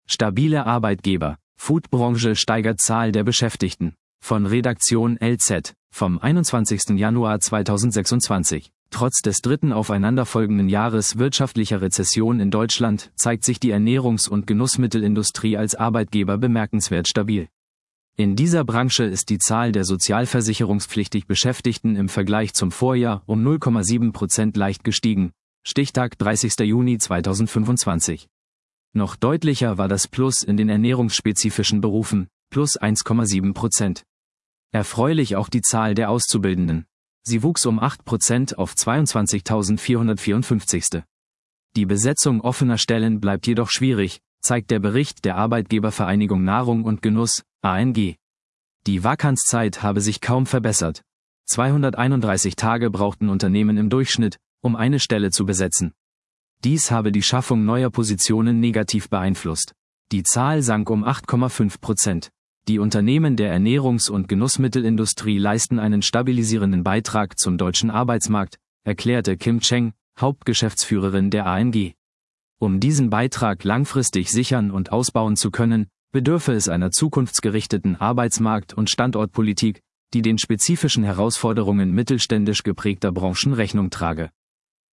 Stabile Arbeitgeber. Foodbranche steigert Zahl der Beschäftigten. Von Redaktion LZ, vom 21. Januar 2026. Trotz des dritten aufeinanderfolgenden Jahres wirtschaftlicher Rezession in Deutschland zeigt sich die Ernährungs- und Genussmittelindustrie als Arbeitgeber bemerkenswert stabil. In dieser Branche ist die Zahl der sozialversicherungspflichtig Beschäftigten im Vergleich zum Vorjahr um 0,7% leicht gestiegen. Stichtag 30. Juni 2025. Noch deutlicher war das Plus in den ernährungsspezifischen Berufen, plus 1,7%. Erfreulich auch die Zahl der Auszubildenden. Sie wuchs um 8% auf 22.454. Die Besetzung offener Stellen bleibt jedoch schwierig, zeigt der Bericht der Arbeitgebervereinigung Nahrung und Genuss, ANG. Die Vakanzzeit habe sich kaum verbessert. 231 Tage brauchten Unternehmen im Durchschnitt, um eine Stelle zu besetzen. Dies habe die Schaffung neuer Positionen negativ beeinflusst. Die Zahl sank um 8,5%. Die Unternehmen der Ernährungs- und Genussmittelindustrie leisten einen stabilisierenden Beitrag zum deutschen Arbeitsmarkt, erklärte Kim Cheng, Hauptgeschäftsführerin der ANG. Um diesen Beitrag langfristig sichern und ausbauen zu können, bedürfe es einer zukunftsgerichteten Arbeitsmarkt- und Standortpolitik, die den spezifischen Herausforderungen mittelständisch geprägter Branchen Rechnung trage.